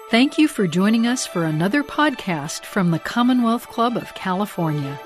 Thank you for joining us for another podcast from the Commonwealth Club of California.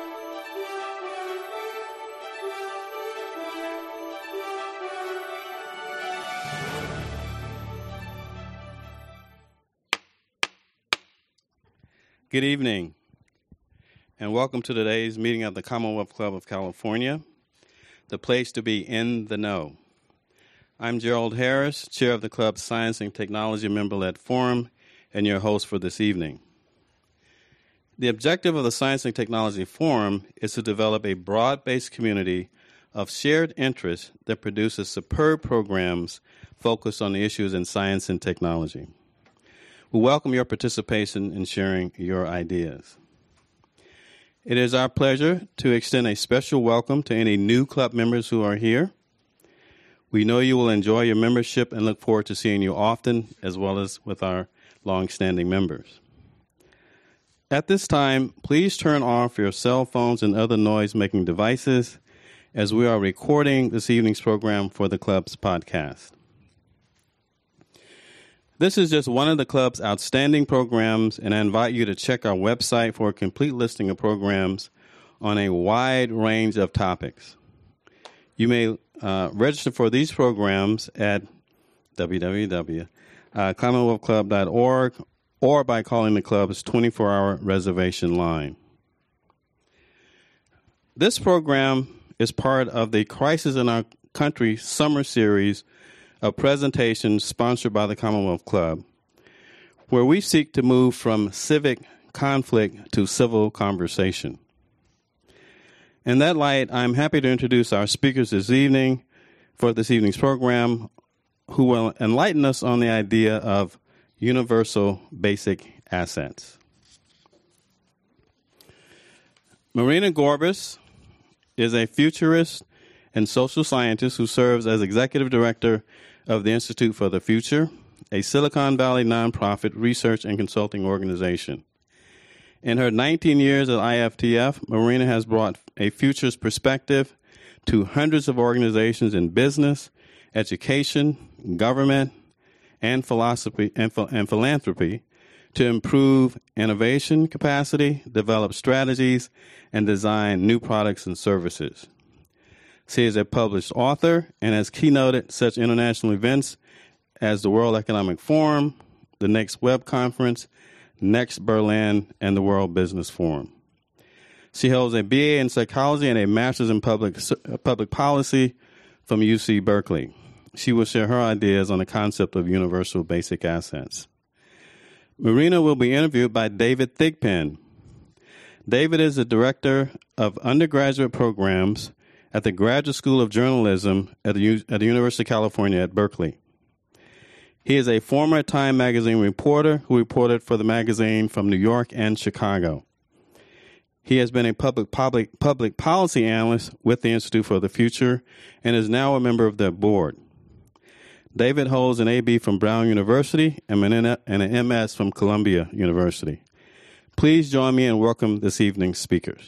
Good evening, and welcome to today's meeting of the Commonwealth Club of California, the place to be in the know. I'm Gerald Harris, chair of the club's Science and Technology Member-Led Forum, and your host for this evening. The objective of the Science and Technology Forum is to develop a broad-based community of shared interests that produces superb programs focused on the issues in science and technology. We welcome your participation in sharing your ideas. It is our pleasure to extend a special welcome to any new club members who are here. We know you will enjoy your membership and look forward to seeing you often, as well as with our long-standing members. At this time, please turn off your cell phones and other noise-making devices as we are recording this evening's program for the club's podcast. This is just one of the club's outstanding programs, and I invite you to check our website for a complete listing of programs on a wide range of topics. You may register for these programs at www.commonwealthclub.org or by calling the club's 24-hour reservation line. This program is part of the Crisis in Our Country summer series of presentations sponsored by the Commonwealth Club, where we seek to move from civic conflict to civil conversation. In that light, I'm happy to introduce our speakers this evening for this evening's program, who will enlighten us on the idea of universal basic assets. Marina Gorbis is a futurist and social scientist who serves as executive director of the Institute for the Future, a Silicon Valley nonprofit research and consulting organization. In her 19 years at IFTF, Marina has brought a futures perspective to hundreds of organizations in business, education, government, and philosophy and philanthropy to improve innovation capacity, develop strategies, and design new products and services. She is a published author and has keynoted such international events as the World Economic Forum, the Next Web Conference, Next Berlin, and the World Business Forum. She holds a BA in psychology and a master's in public policy from UC Berkeley. She will share her ideas on the concept of universal basic assets. Marina will be interviewed by David Thigpen. David is the director of undergraduate programs at the Graduate School of Journalism at the University of California at Berkeley. He is a former Time magazine reporter who reported for the magazine from New York and Chicago. He has been a public policy analyst with the Institute for the Future and is now a member of their board. David holds an AB from Brown University and an MS from Columbia University. Please join me in welcome this evening's speakers.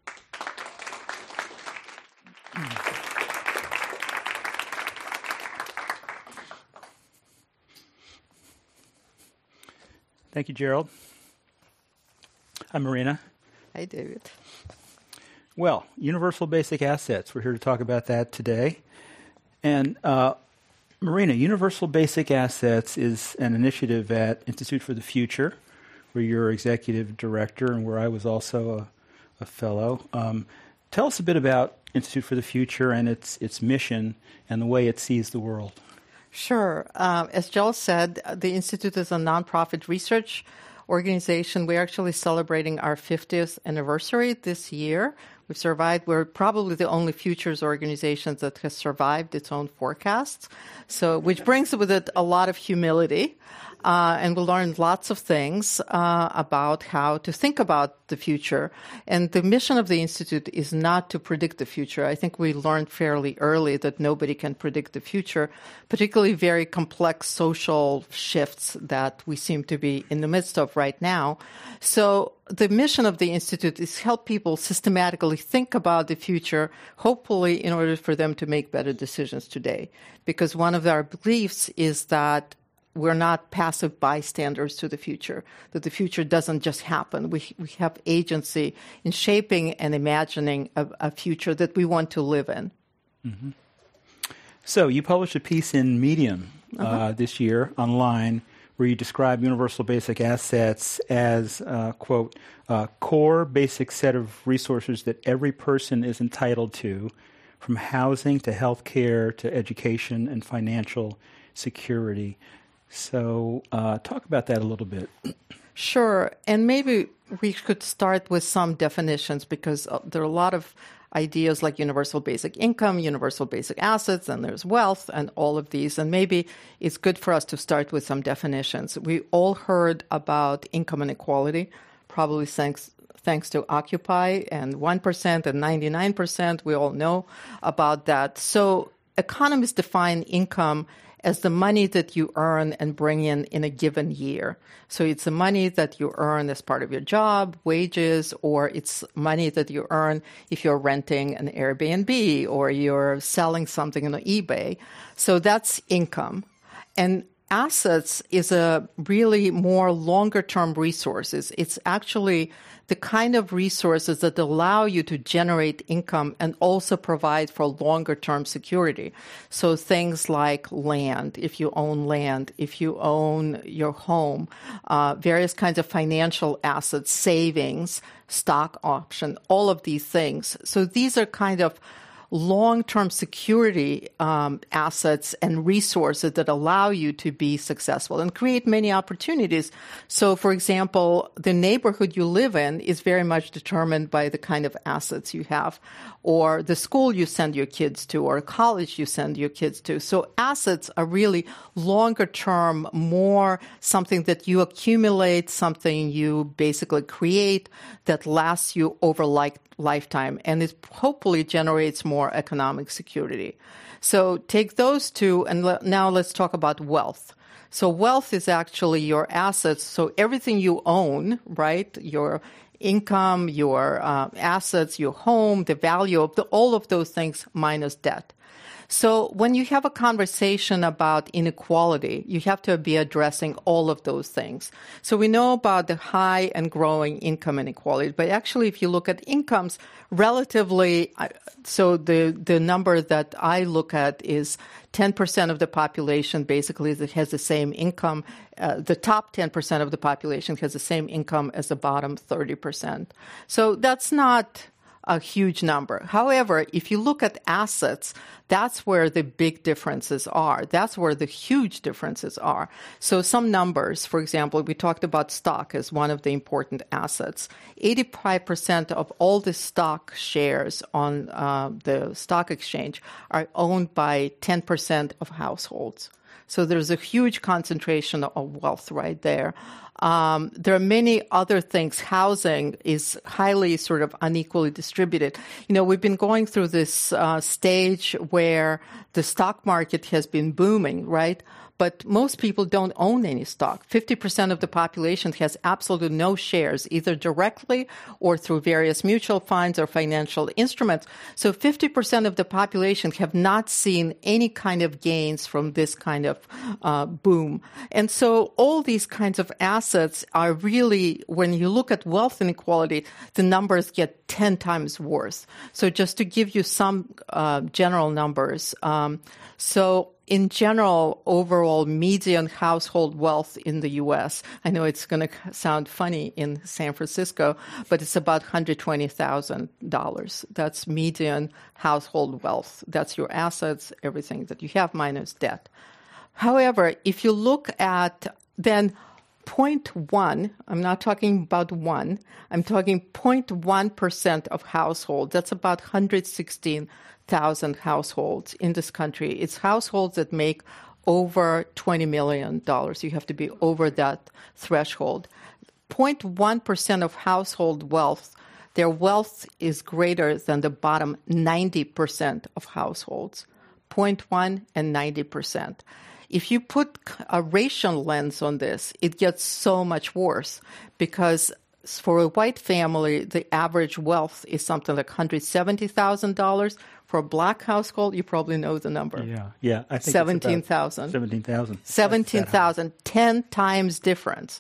Thank you, Gerald. I'm Marina. Hi, David. Well, universal basic assets. We're here to talk about that today. And Marina, Universal Basic Assets is an initiative at Institute for the Future, where you're executive director and where I was also a fellow. Tell us a bit about Institute for the Future and its mission and the way it sees the world. Sure. As Joel said, the Institute is a nonprofit research organization. We're actually celebrating our 50th anniversary this year. We've survived. We're probably the only futures organization that has survived its own forecasts, which brings with it a lot of humility. And we learned lots of things about how to think about the future. And the mission of the Institute is not to predict the future. I think we learned fairly early that nobody can predict the future, particularly very complex social shifts that we seem to be in the midst of right now. So the mission of the Institute is help people systematically think about the future, hopefully in order for them to make better decisions today. Because one of our beliefs is that we're not passive bystanders to the future, that the future doesn't just happen. We have agency in shaping and imagining a future that we want to live in. Mm-hmm. So you published a piece in Medium this year online where you describe universal basic assets as, quote, core basic set of resources that every person is entitled to, from housing to health care to education and financial security. So talk about that a little bit. Sure. And maybe we could start with some definitions, because there are a lot of ideas like universal basic income, universal basic assets, and there's wealth and all of these. And maybe it's good for us to start with some definitions. We all heard about income inequality, probably thanks to Occupy and 1% and 99%. We all know about that. So economists define income as the money that you earn and bring in a given year. So it's the money that you earn as part of your job, wages, or it's money that you earn if you're renting an Airbnb or you're selling something on eBay. So that's income. And assets is a really more longer-term resources. It's actually the kind of resources that allow you to generate income and also provide for longer-term security. So things like land, if you own land, if you own your home, various kinds of financial assets, savings, stock option, all of these things. So these are kind of long-term security assets and resources that allow you to be successful and create many opportunities. So, for example, the neighborhood you live in is very much determined by the kind of assets you have, or the school you send your kids to, or college you send your kids to. So assets are really longer-term, more something that you accumulate, something you basically create that lasts you over lifetime, and it hopefully generates more economic security. So take those two, and now let's talk about wealth. So wealth is actually your assets. So everything you own, right? Your income, your assets, your home, the value of all of those things minus debt. So when you have a conversation about inequality, you have to be addressing all of those things. So we know about the high and growing income inequality, but actually if you look at incomes relatively, so the number that I look at is 10% of the population basically that has the same income. The top 10% of the population has the same income as the bottom 30%. So that's not a huge number. However, if you look at assets, that's where the big differences are. That's where the huge differences are. So some numbers, for example, we talked about stock as one of the important assets. 85% of all the stock shares on the stock exchange are owned by 10% of households. So there's a huge concentration of wealth right there. There are many other things. Housing is highly sort of unequally distributed. You know, we've been going through this stage where the stock market has been booming, right? But most people don't own any stock. 50% of the population has absolutely no shares, either directly or through various mutual funds or financial instruments. So 50% of the population have not seen any kind of gains from this kind of boom. And so all these kinds of assets are really, when you look at wealth inequality, the numbers get 10 times worse. So just to give you some general numbers, so in general, overall median household wealth in the U.S., I know it's going to sound funny in San Francisco, but it's about $120,000. That's median household wealth. That's your assets, everything that you have minus debt. However, if you look at then 0.1, I'm not talking about 1, I'm talking 0.1% of households. That's about 116,000 households in this country. It's households that make over $20 million. You have to be over that threshold. 0.1% of household wealth, their wealth is greater than the bottom 90% of households. 0.1 and 90%. If you put a racial lens on this, it gets so much worse because for a white family, the average wealth is something like $170,000. For a black household, you probably know the number. Yeah. I think 17,000. 17,000. 17,000, 10 times difference.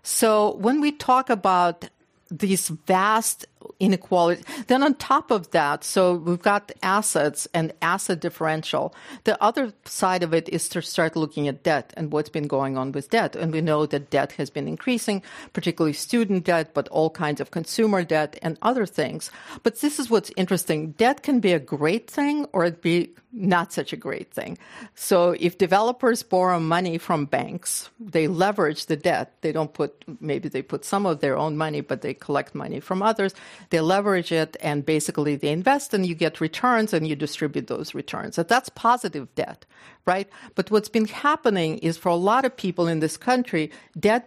So when we talk about these vast inequality, then on top of that, so we've got assets and asset differential. The other side of it is to start looking at debt and what's been going on with debt. And we know that debt has been increasing, particularly student debt, but all kinds of consumer debt and other things. But this is what's interesting. Debt can be a great thing or it be not such a great thing. So if developers borrow money from banks, they leverage the debt. They don't maybe they put some of their own money, but they collect money from others. They leverage it and basically they invest and you get returns and you distribute those returns. So that's positive debt, right? But what's been happening is for a lot of people in this country, debt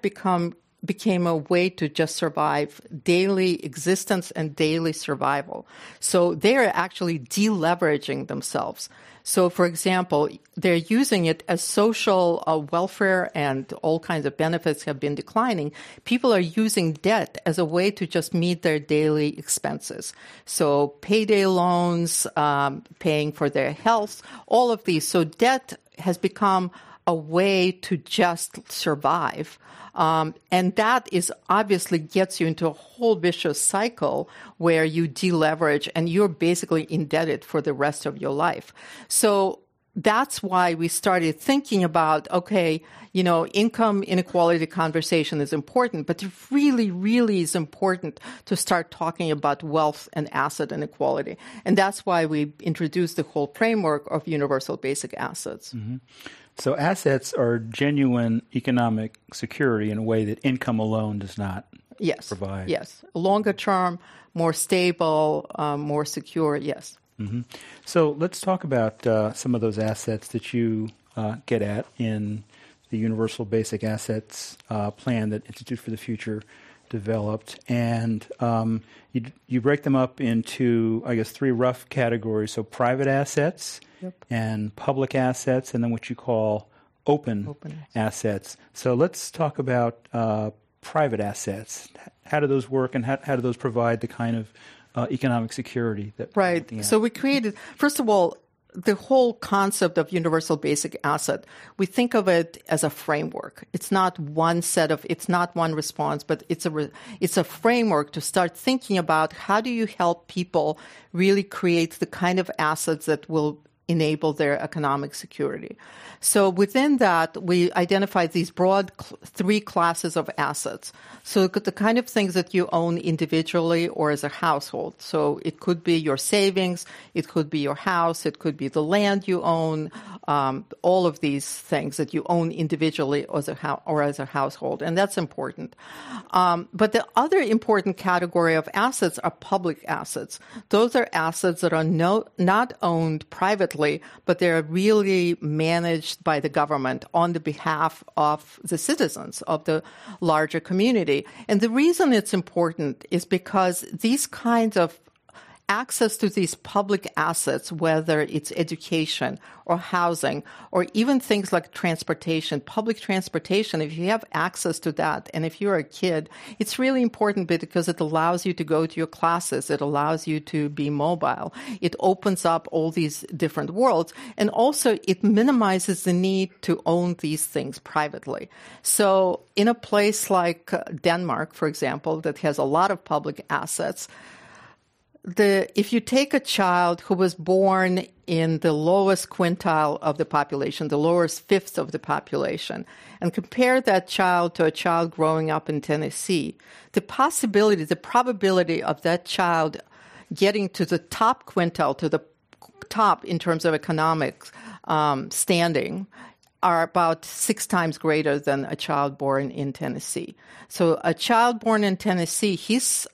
became a way to just survive daily existence and daily survival. So they're actually deleveraging themselves. So, for example, they're using it as social welfare and all kinds of benefits have been declining. People are using debt as a way to just meet their daily expenses. So payday loans, paying for their health, all of these. So debt has become a way to just survive. And that is obviously gets you into a whole vicious cycle where you deleverage and you're basically indebted for the rest of your life. So that's why we started thinking about, okay, income inequality conversation is important, but it really, really is important to start talking about wealth and asset inequality. And that's why we introduced the whole framework of universal basic assets. Mm-hmm. So assets are genuine economic security in a way that income alone does not provide. Yes. Longer term, more stable, more secure, yes. Mm-hmm. So let's talk about some of those assets that you get at in the Universal Basic Assets plan that Institute for the Future developed. And you break them up into, I guess, three rough categories. So private assets, and public assets, and then what you call open assets. So let's talk about private assets. How do those work, and how do those provide the kind of economic security that we're looking at? So we created, first of all, the whole concept of universal basic asset, we think of it as a framework. It's not one response, but it's a framework to start thinking about how do you help people really create the kind of assets that will enable their economic security. So within that, we identified these broad three classes of assets. So the kind of things that you own individually or as a household. So it could be your savings, it could be your house, it could be the land you own, all of these things that you own individually or as a household. And that's important. But the other important category of assets are public assets. Those are assets that are not owned privately, but they're really managed by the government on the behalf of the citizens of the larger community. And the reason it's important is because these kinds of access to these public assets, whether it's education or housing or even things like transportation, public transportation, if you have access to that and if you're a kid, it's really important because it allows you to go to your classes. It allows you to be mobile. It opens up all these different worlds. And also it minimizes the need to own these things privately. So in a place like Denmark, for example, that has a lot of public assets, if you take a child who was born in the lowest quintile of the population, the lowest fifth of the population, and compare that child to a child growing up in Tennessee, the probability of that child getting to the top quintile, to the top in terms of economic standing, are about 6 times greater than a child born in Tennessee. So a child born in Tennessee, his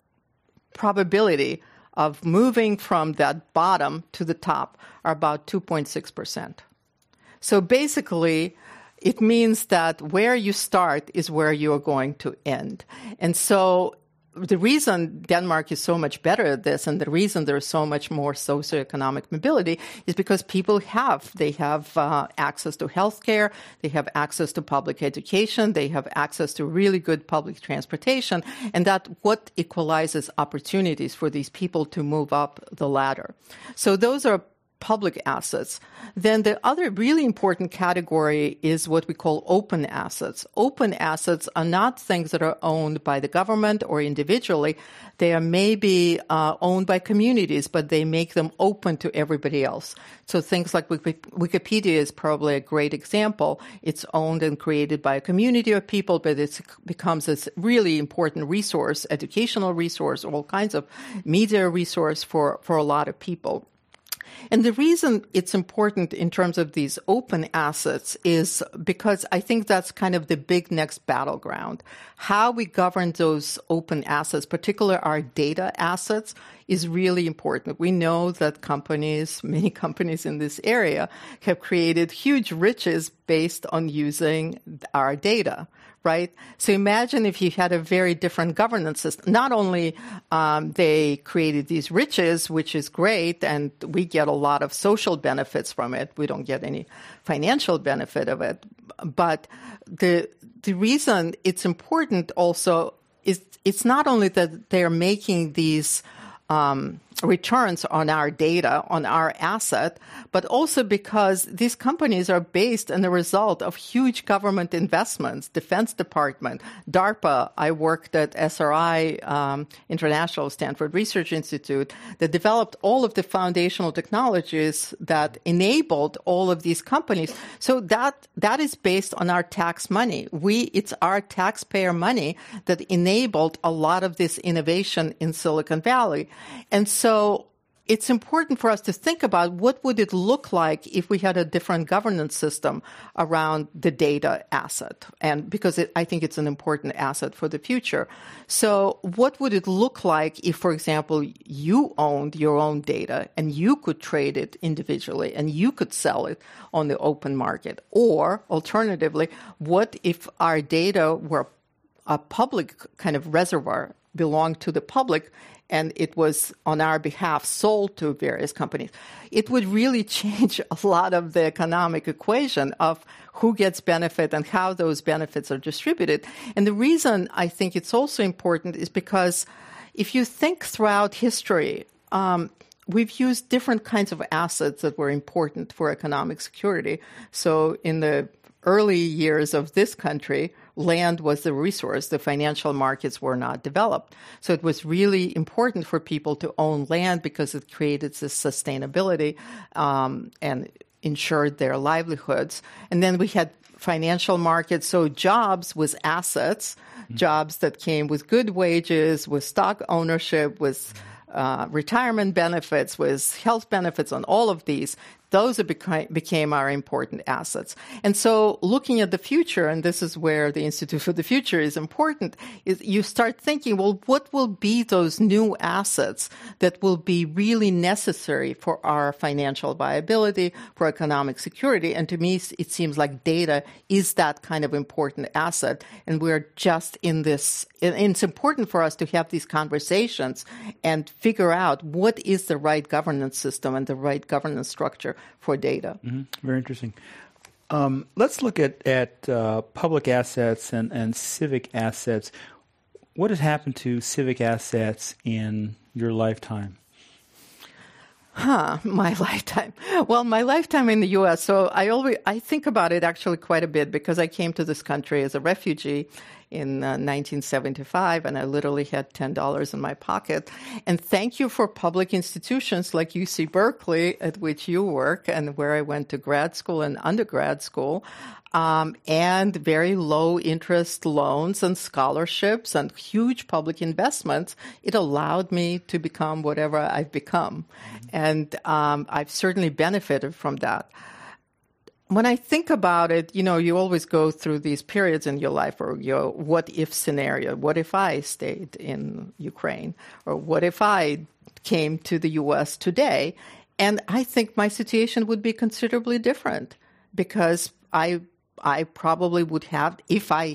probability of moving from that bottom to the top are about 2.6%. So basically, it means that where you start is where you are going to end. And so the reason Denmark is so much better at this, and the reason there's so much more socioeconomic mobility, is because people have access to healthcare, they have access to public education, they have access to really good public transportation, and that what equalizes opportunities for these people to move up the ladder. So those are public assets. Then the other really important category is what we call open assets. Open assets are not things that are owned by the government or individually. They are maybe owned by communities, but they make them open to everybody else. So things like Wikipedia is probably a great example. It's owned and created by a community of people, but it becomes a really important resource, educational resource, all kinds of media resource for a lot of people. And the reason it's important in terms of these open assets is because I think that's kind of the big next battleground. How we govern those open assets, particularly our data assets, is really important. We know that many companies in this area have created huge riches based on using our data. Right? So imagine if you had a very different governance system. Not only they created these riches, which is great, and we get a lot of social benefits from it. We don't get any financial benefit of it. But the reason it's important also is it's not only that they're making these returns on our data, on our asset, but also because these companies are based on the result of huge government investments, Defense Department, DARPA. I worked at SRI, International Stanford Research Institute, that developed all of the foundational technologies that enabled all of these companies. So that is based on our tax money. It's our taxpayer money that enabled a lot of this innovation in Silicon Valley. And so it's important for us to think about what would it look like if we had a different governance system around the data asset, and because I think it's an important asset for the future. So what would it look like if, for example, you owned your own data and you could trade it individually and you could sell it on the open market? Or alternatively, what if our data were a public kind of reservoir, belonged to the public, and it was on our behalf sold to various companies? It would really change a lot of the economic equation of who gets benefit and how those benefits are distributed. And the reason I think it's also important is because if you think throughout history, we've used different kinds of assets that were important for economic security. So in the early years of this country, land was the resource. The financial markets were not developed. So it was really important for people to own land because it created this sustainability and ensured their livelihoods. And then we had financial markets. So jobs was assets, jobs that came with good wages, with stock ownership, with retirement benefits, with health benefits, on all of these. Those became our important assets. And so looking at the future, and this is where the Institute for the Future is important, is you start thinking, well, what will be those new assets that will be really necessary for our financial viability, for economic security? And to me, it seems like data is that kind of important asset. And we're just in this, and it's important for us to have these conversations and figure out what is the right governance system and the right governance structure for data. Mm-hmm. Very interesting. Let's look at public assets and civic assets. What has happened to civic assets in your lifetime? My lifetime. Well, my lifetime in the U.S., so I think about it actually quite a bit because I came to this country as a refugee in 1975, and I literally had $10 in my pocket. And thank you for public institutions like UC Berkeley, at which you work, and where I went to grad school and undergrad school, and very low interest loans and scholarships and huge public investments. It allowed me to become whatever I've become. And I've certainly benefited from that. When I think about it, you always go through these periods in your life, or your what-if scenario. What if I stayed in Ukraine? Or what if I came to the U.S. today? And I think my situation would be considerably different because I probably would have, if I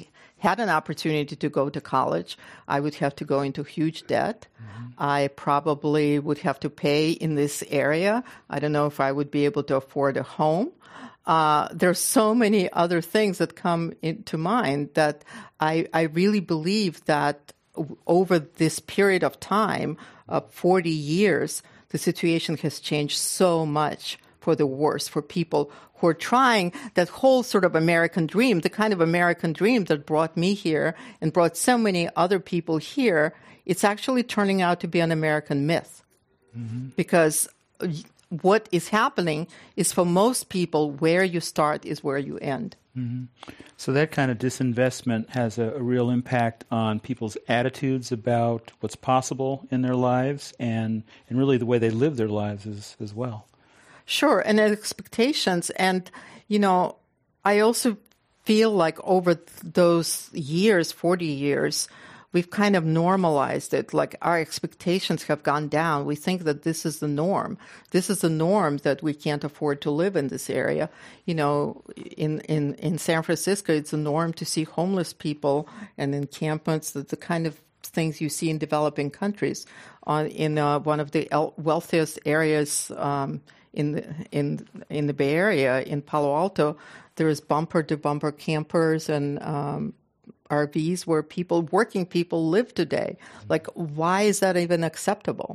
had an opportunity to go to college, I would have to go into huge debt. I probably would have to pay in this area. I don't know if I would be able to afford a home. There's so many other things that come into mind that I really believe that over this period of time, 40 years, the situation has changed so much for the worse for people who are trying that whole sort of American dream, the kind of American dream that brought me here and brought so many other people here. It's actually turning out to be an American myth because what is happening is for most people, where you start is where you end. So that kind of disinvestment has a real impact on people's attitudes about what's possible in their lives and really the way they live their lives as well. Sure, and expectations. And, I also feel like over those years, 40 years, we've kind of normalized it. Like our expectations have gone down. We think that this is the norm. This is the norm that we can't afford to live in this area. In San Francisco, it's a norm to see homeless people and encampments, the kind of things you see in developing countries. In one of the wealthiest areas in the Bay Area, in Palo Alto, there is bumper-to-bumper campers and RVs where working people live today. Like, why is that even acceptable?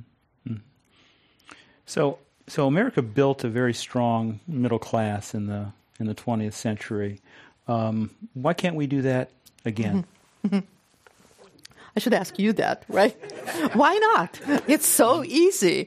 So America built a very strong middle class in the 20th century. Why can't we do that again? I should ask you that, right? Why not? It's so easy.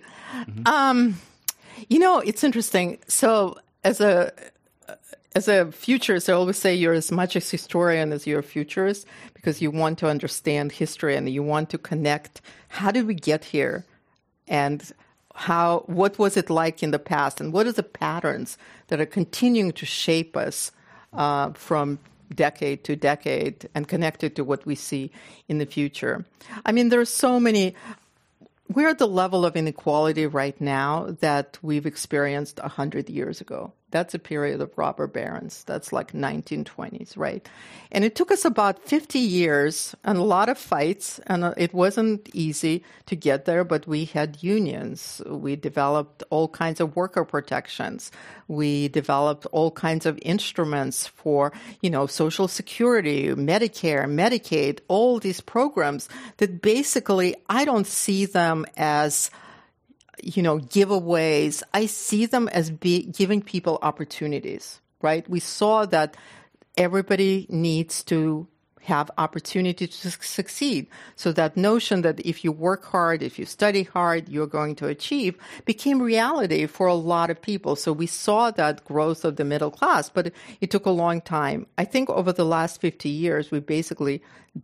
It's interesting. So as a futurist, I always say you're as much a historian as you're a futurist because you want to understand history and you want to connect. How did we get here? And what was it like in the past? And what are the patterns that are continuing to shape us from decade to decade and connected to what we see in the future? I mean, there are so many. We're at the level of inequality right now that we've experienced 100 years ago. That's a period of robber barons. That's like 1920s, right? And it took us about 50 years and a lot of fights, and it wasn't easy to get there, but we had unions. We developed all kinds of worker protections. We developed all kinds of instruments for, Social Security, Medicare, Medicaid, all these programs that basically I don't see them as giveaways. I see them as giving people opportunities, right? We saw that everybody needs to have opportunity to succeed. So that notion that if you work hard, if you study hard, you're going to achieve became reality for a lot of people. So we saw that growth of the middle class, but it took a long time. I think over the last 50 years, we basically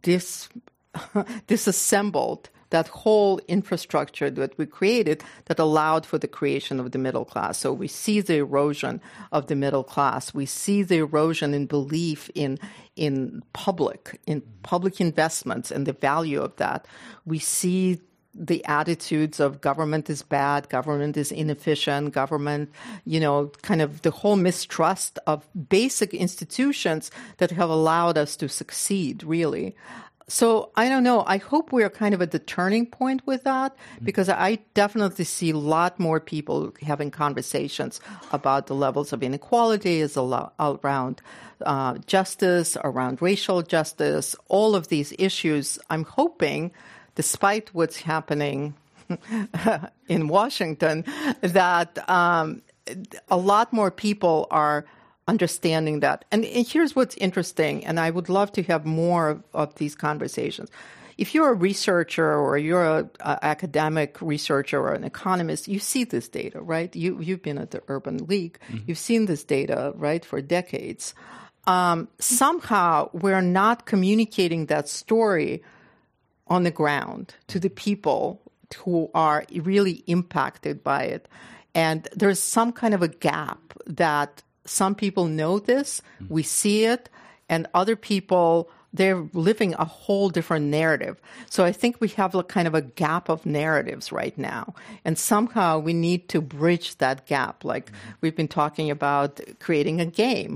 disassembled that whole infrastructure that we created that allowed for the creation of the middle class. So we see the erosion of the middle class. We see the erosion in belief in public investments and the value of that. We see the attitudes of government is bad, government is inefficient, government, kind of the whole mistrust of basic institutions that have allowed us to succeed, really. So I don't know. I hope we're kind of at the turning point with that because I definitely see a lot more people having conversations about the levels of inequality around justice, around racial justice, all of these issues. I'm hoping, despite what's happening in Washington, that a lot more people are understanding that. And here's what's interesting, and I would love to have more of these conversations. If you're a researcher or you're an academic researcher or an economist, you see this data, right? You've been at the Urban League. You've seen this data, right, for decades. Somehow we're not communicating that story on the ground to the people who are really impacted by it. And there's some kind of a gap that some people know this, we see it, and other people, they're living a whole different narrative. So I think we have a kind of a gap of narratives right now. And somehow we need to bridge that gap. Like we've been talking about creating a game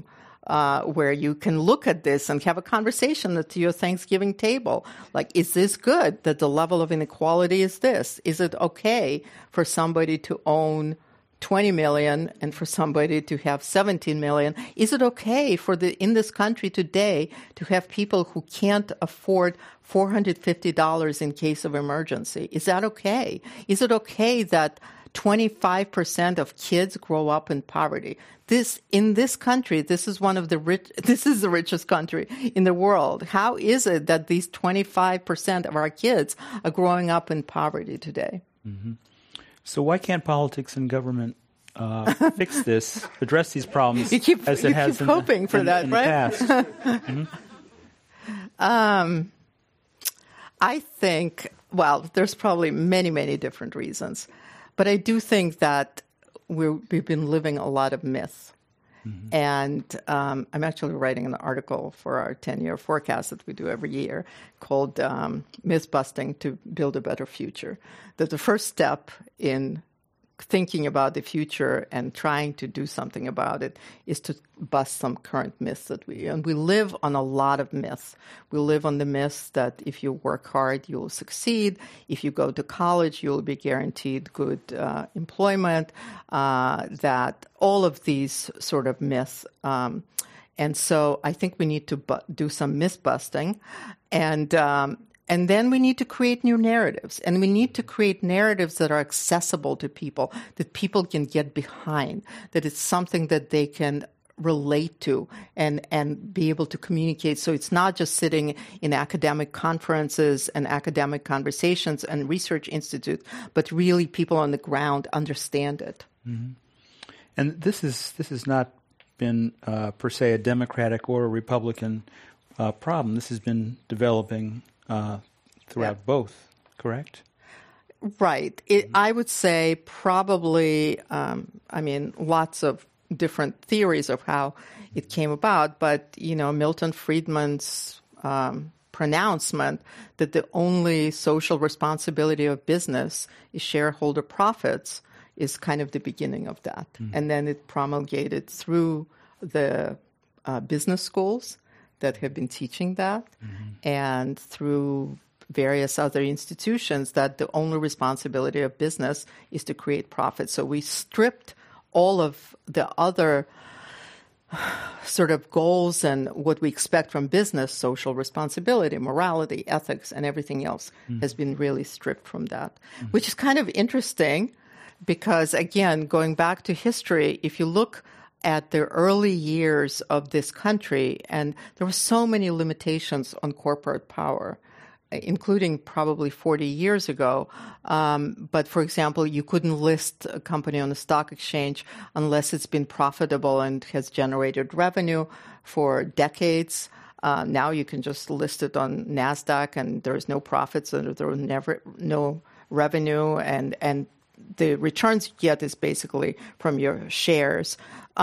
where you can look at this and have a conversation at your Thanksgiving table. Like, is this good that the level of inequality is this? Is it okay for somebody to own 20 million and for somebody to have 17 million? Is it okay in this country today to have people who can't afford $450 in case of emergency? Is that okay? Is it okay that 25% of kids grow up in poverty? In this country, this is the richest country in the world. How is it that these 25% of our kids are growing up in poverty today? Mm-hmm. So why can't politics and government fix this, address these problems you keep hoping for that, in right? The past? I think, well, there's probably many, many different reasons. But I do think that we've been living a lot of myths. Mm-hmm. And I'm actually writing an article for our 10-year forecast that we do every year called Myth Busting to Build a Better Future. That the first step in thinking about the future and trying to do something about it is to bust some current myths and we live on a lot of myths. We live on the myths that if you work hard, you'll succeed. If you go to college, you'll be guaranteed good employment, that all of these sort of myths. And so I think we need to do some myth busting. And then we need to create new narratives. And we need to create narratives that are accessible to people, that people can get behind, that it's something that they can relate to and be able to communicate. So it's not just sitting in academic conferences and academic conversations and research institutes, but really people on the ground understand it. Mm-hmm. And this has not been per se a Democratic or a Republican problem. This has been developing throughout both, correct? Right. I would say probably, lots of different theories of how it came about, but, Milton Friedman's pronouncement that the only social responsibility of business is shareholder profits is kind of the beginning of that. Mm-hmm. And then it promulgated through the business schools that have been teaching that, mm-hmm. and through various other institutions that the only responsibility of business is to create profit. So we stripped all of the other sort of goals and what we expect from business, social responsibility, morality, ethics, and everything else has been really stripped from that, which is kind of interesting because, again, going back to history, if you look at the early years of this country, and there were so many limitations on corporate power, including probably 40 years ago. But, for example, you couldn't list a company on the stock exchange unless it's been profitable and has generated revenue for decades. Now you can just list it on NASDAQ, and there's no profits, and there was never no revenue, and the returns you get is basically from your shares.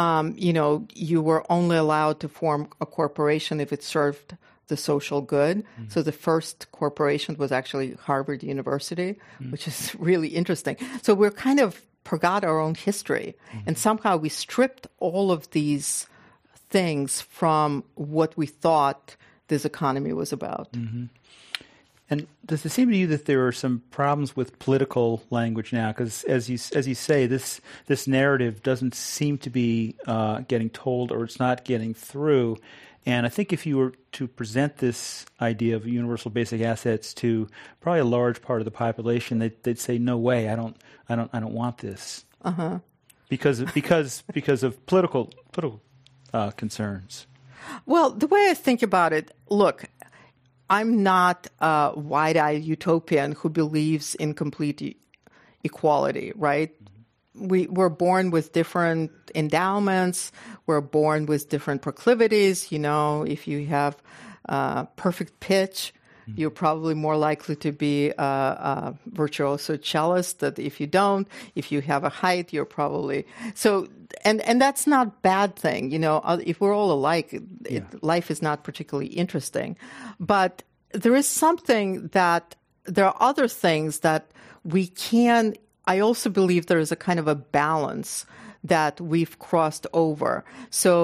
You were only allowed to form a corporation if it served the social good. Mm-hmm. So the first corporation was actually Harvard University, which is really interesting. So we're kind of forgot our own history. Mm-hmm. And somehow we stripped all of these things from what we thought this economy was about. Mm-hmm. And does it seem to you that there are some problems with political language now? Because as you say, this narrative doesn't seem to be getting told, or it's not getting through. And I think if you were to present this idea of universal basic assets to probably a large part of the population, they'd say, "No way! I don't want this." Uh-huh. Because of political concerns. Well, the way I think about it, look, I'm not a wide-eyed utopian who believes in complete equality, right? We're born with different endowments. We're born with different proclivities. If you have perfect pitch, you're probably more likely to be a virtuoso cellist than if you don't. If you have a height, you're probably so. And that's not a bad thing. If we're all alike, life is not particularly interesting. But there is something that there are other things that we can. I also believe there is a kind of a balance that we've crossed over. So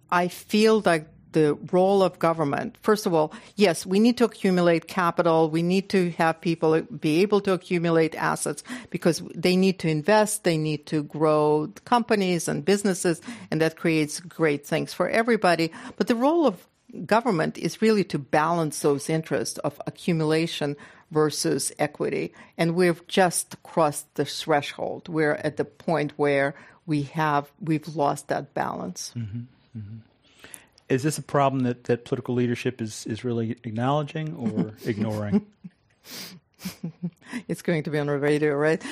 I feel like the role of government, first of all, yes, we need to accumulate capital. We need to have people be able to accumulate assets because they need to invest. They need to grow companies and businesses, and that creates great things for everybody. But the role of government is really to balance those interests of accumulation versus equity. And we've just crossed the threshold. We're at the point where we've lost that balance. Mm-hmm. Mm-hmm. Is this a problem that political leadership is really acknowledging or ignoring? It's going to be on the radio, right?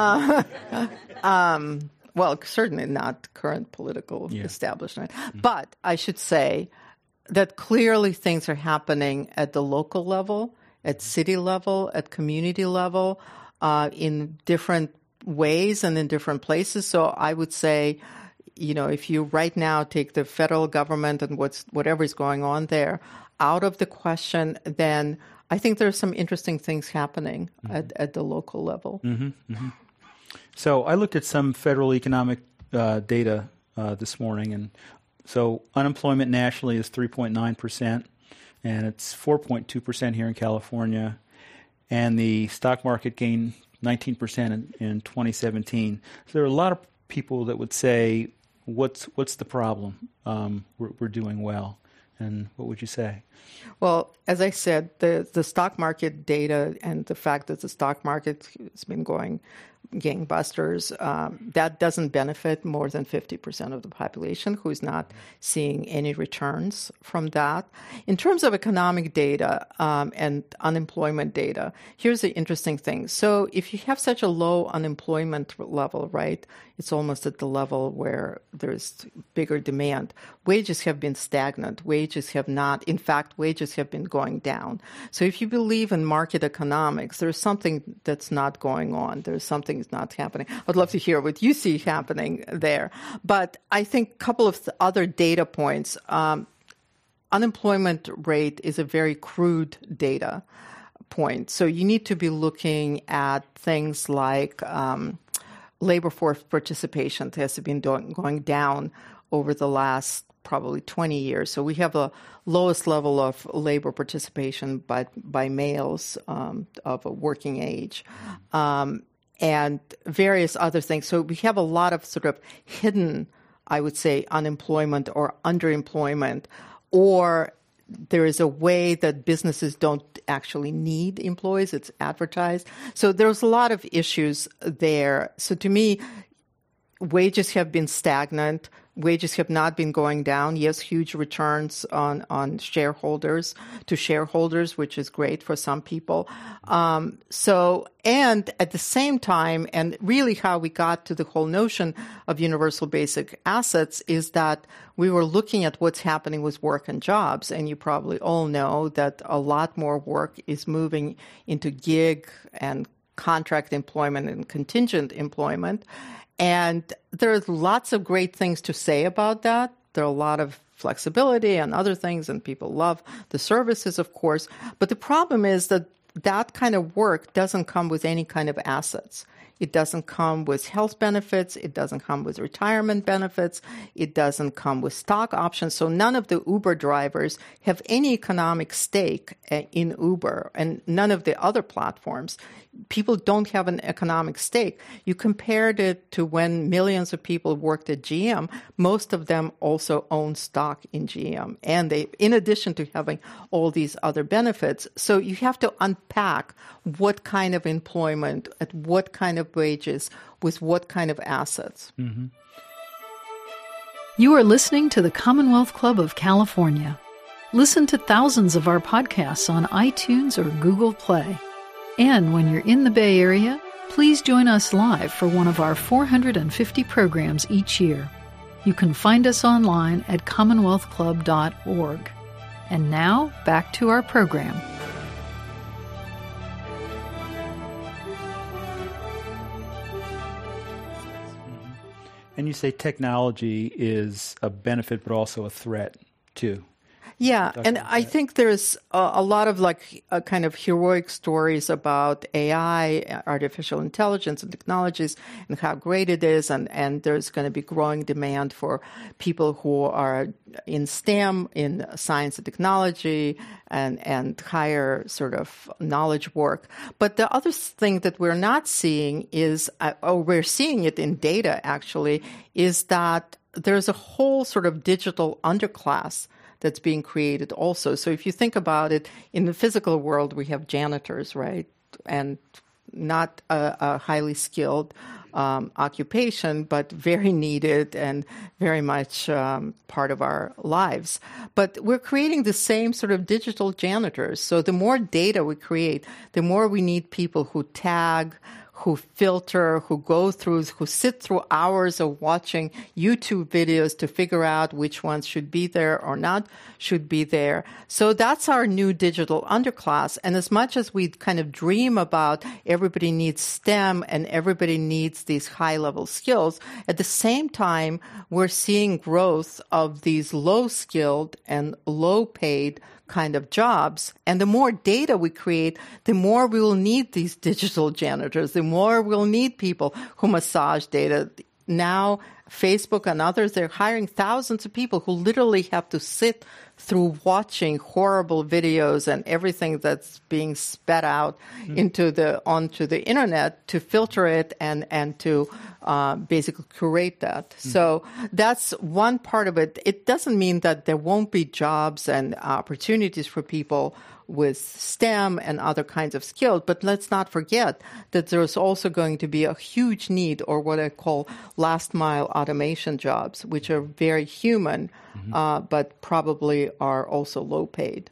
Well, certainly not current political establishment. Mm-hmm. But I should say that clearly things are happening at the local level, at city level, at community level, in different ways and in different places. So I would say, if you right now take the federal government and whatever is going on there out of the question, then I think there's some interesting things happening at the local level. Mm-hmm, mm-hmm. So I looked at some federal economic data this morning, and so unemployment nationally is 3.9%, and it's 4.2% here in California, and the stock market gained 19% in 2017. So there are a lot of people that would say, What's the problem? We're doing well. And what would you say? Well, as I said, the stock market data and the fact that the stock market has been going gangbusters, that doesn't benefit more than 50% of the population who is not seeing any returns from that. In terms of economic data and unemployment data, here's the interesting thing. So if you have such a low unemployment level, right, it's almost at the level where there's bigger demand. Wages have been stagnant. Wages have not, in fact, wages have been going down. So if you believe in market economics, there's something that's not going on. There's something that's not happening. I'd love to hear what you see happening there. But I think a couple of other data points. Unemployment rate is a very crude data point. So you need to be looking at things like labor force participation has been going down over the last probably 20 years. So we have the lowest level of labor participation by males of a working age, and various other things. So we have a lot of sort of hidden, I would say, unemployment or underemployment, or there is a way that businesses don't actually need employees. It's advertised. So there's a lot of issues there. So to me, wages have been stagnant. Wages have not been going down. Yes, huge returns on shareholders, which is great for some people. And at the same time, and really how we got to the whole notion of universal basic assets is that we were looking at what's happening with work and jobs. And you probably all know that a lot more work is moving into gig and contract employment and contingent employment. And there's lots of great things to say about that. There are a lot of flexibility and other things, and people love the services, of course. But the problem is that that kind of work doesn't come with any kind of assets. It doesn't come with health benefits. It doesn't come with retirement benefits. It doesn't come with stock options. So none of the Uber drivers have any economic stake in Uber, and none of the other platforms. People don't have an economic stake. You compared it to when millions of people worked at GM. Most of them also own stock in GM, and they, in addition to having all these other benefits. So you have to unpack what kind of employment, at what kind of wages, with what kind of assets. Mm-hmm. You are listening to the Commonwealth Club of California. Listen to thousands of our podcasts on iTunes or Google Play. And when you're in the Bay Area, please join us live for one of our 450 programs each year. You can find us online at commonwealthclub.org. And now, back to our program. And you say technology is a benefit but also a threat, too. Yeah, and I think there's a lot of kind of heroic stories about AI, artificial intelligence and technologies and how great it is. And there's going to be growing demand for people who are in STEM, in science and technology, and higher sort of knowledge work. But the other thing that we're not seeing is, or we're seeing it in data actually, is that there's a whole sort of digital underclass that's being created also. So if you think about it, in the physical world, we have janitors, right? And not a highly skilled occupation, but very needed and very much part of our lives. But we're creating the same sort of digital janitors. So the more data we create, the more we need people who tag, who filter, who go through, who sit through hours of watching YouTube videos to figure out which ones should be there or not should be there. So that's our new digital underclass. And as much as we kind of dream about everybody needs STEM and everybody needs these high-level skills, at the same time, we're seeing growth of these low-skilled and low-paid kind of jobs. And the more data we create, the more we will need these digital janitors, the more we'll need people who massage data. Now, Facebook and others, they're hiring thousands of people who literally have to sit through watching horrible videos and everything that's being spat out onto the internet to filter it and to basically curate that. So that's one part of it. It doesn't mean that there won't be jobs and opportunities for people with STEM and other kinds of skills, but let's not forget that there's also going to be a huge need, or what I call last mile automation jobs, which are very human, but probably are also low paid.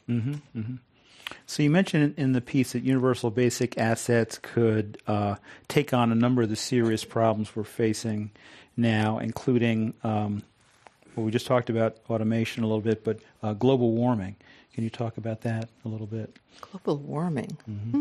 So you mentioned in the piece that universal basic assets could take on a number of the serious problems we're facing now, including, well, we just talked about automation a little bit, but global warming. Can you talk about that a little bit? Global warming.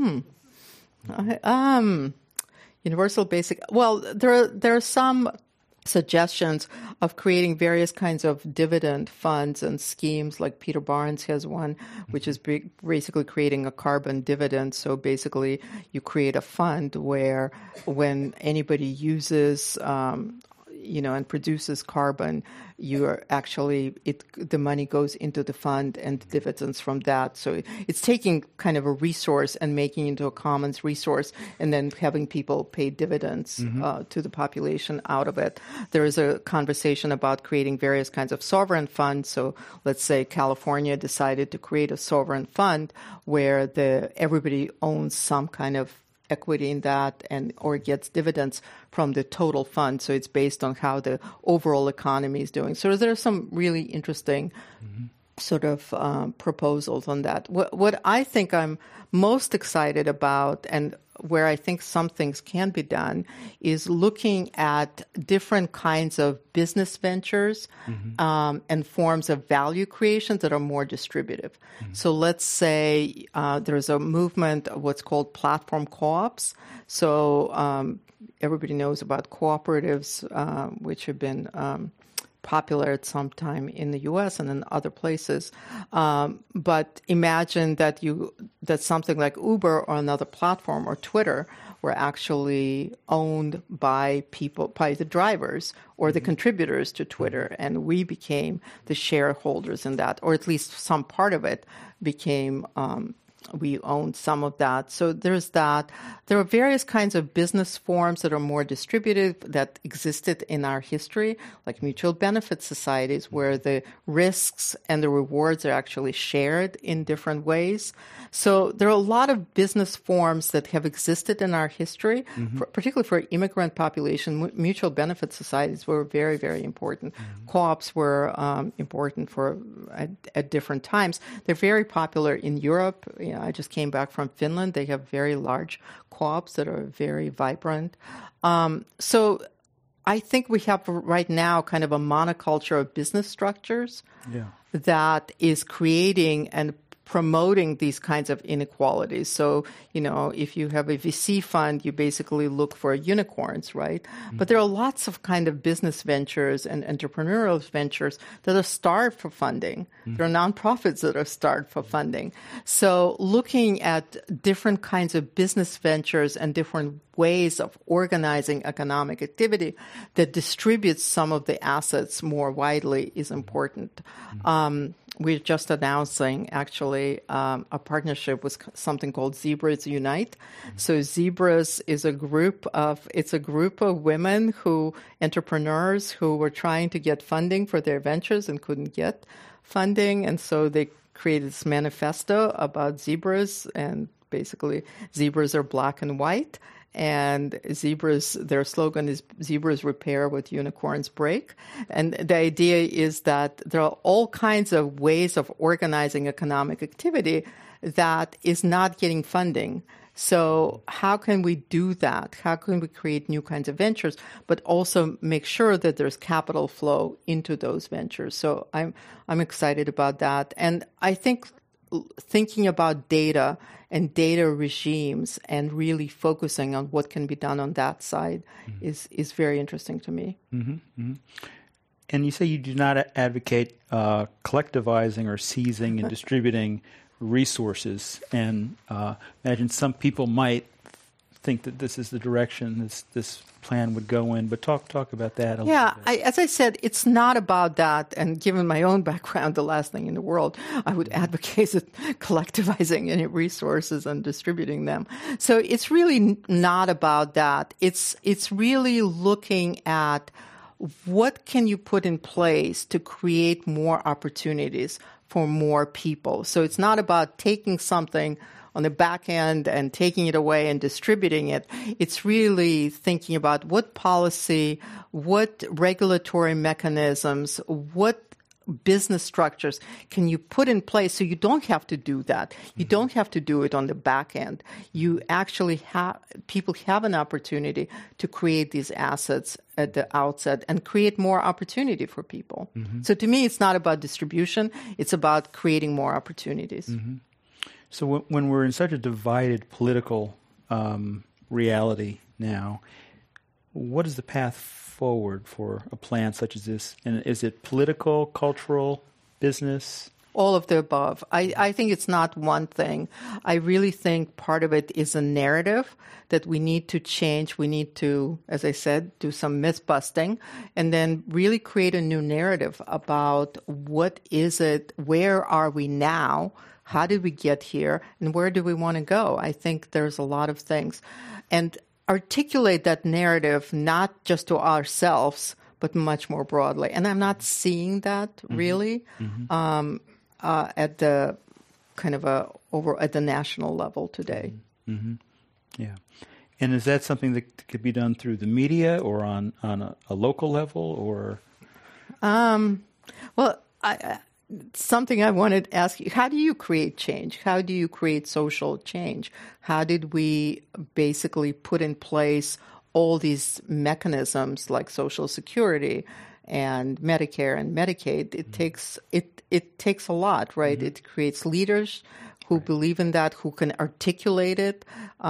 Universal basic. Well, there are some suggestions of creating various kinds of dividend funds and schemes. Like Peter Barnes has one, which is basically creating a carbon dividend. So basically, you create a fund where when anybody uses and produces carbon, you're actually, the money goes into the fund and dividends from that. So it's taking kind of a resource and making it into a commons resource and then having people pay dividends to the population out of it. There is a conversation about creating various kinds of sovereign funds. So let's say California decided to create a sovereign fund where everybody owns some kind of equity in that or gets dividends from the total fund. So it's based on how the overall economy is doing. So there are some really interesting sort of proposals on that. What I think I'm most excited about and where I think some things can be done is looking at different kinds of business ventures and forms of value creation that are more distributive. So let's say there's a movement of what's called platform co-ops. So everybody knows about cooperatives, which have been popular at some time in the U.S. and in other places. But imagine that something like Uber or another platform or Twitter were actually owned by the drivers or the contributors to Twitter, and we became the shareholders in that, or at least some part of it became we own some of that. So there's that. There are various kinds of business forms that are more distributed that existed in our history, like mutual benefit societies, where the risks and the rewards are actually shared in different ways. So there are a lot of business forms that have existed in our history, particularly for immigrant population. Mutual benefit societies were very, very important. Co-ops were important at different times. They're very popular in Europe. I just came back from Finland. They have very large co-ops that are very vibrant. So I think we have right now kind of a monoculture of business structures that is creating and promoting these kinds of inequalities. So, if you have a VC fund, you basically look for unicorns, right? But there are lots of kind of business ventures and entrepreneurial ventures that are starved for funding. There are nonprofits that are starved for funding. So looking at different kinds of business ventures and different ways of organizing economic activity that distributes some of the assets more widely is important. We're just announcing, actually, a partnership with something called Zebras Unite. So Zebras is a group of women entrepreneurs who were trying to get funding for their ventures and couldn't get funding. And so they created this manifesto about zebras, and basically zebras are black and white. And zebras, their slogan is "Zebras repair what unicorns break." And the idea is that there are all kinds of ways of organizing economic activity that is not getting funding. So how can we do that? How can we create new kinds of ventures, but also make sure that there's capital flow into those ventures? So I'm excited about that. And I think thinking about data and data regimes and really focusing on what can be done on that side is very interesting to me. And you say you do not advocate collectivizing or seizing and distributing resources. And imagine some people might think that this is the direction this plan would go in. But talk about that a little bit. As I said, it's not about that. And given my own background, the last thing in the world I would advocate is collectivizing any resources and distributing them. So it's really not about that. It's really looking at what can you put in place to create more opportunities for more people. So it's not about taking something on the back end and taking it away and distributing it. It's really thinking about what policy, what regulatory mechanisms, what business structures can you put in place so you don't have to do that. You don't have to do it on the back end. You actually people have an opportunity to create these assets at the outset and create more opportunity for people. So to me, it's not about distribution. It's about creating more opportunities. So when we're in such a divided political reality now, what is the path forward for a plan such as this? And is it political, cultural, business? All of the above. I think it's not one thing. I really think part of it is a narrative that we need to change. We need to, as I said, do some myth busting and then really create a new narrative about what is it, where are we now, how did we get here, and where do we want to go? I think there's a lot of things. And articulate that narrative not just to ourselves, but much more broadly. And I'm not seeing that really at the kind of at the national level today. Yeah. And is that something that could be done through the media or on a local level, or? Well, something I wanted to ask you, how do you create change? How do you create social change? How did we basically put in place all these mechanisms like Social Security and Medicare and Medicaid? It takes a lot, right? It creates leaders who believe in that, who can articulate it.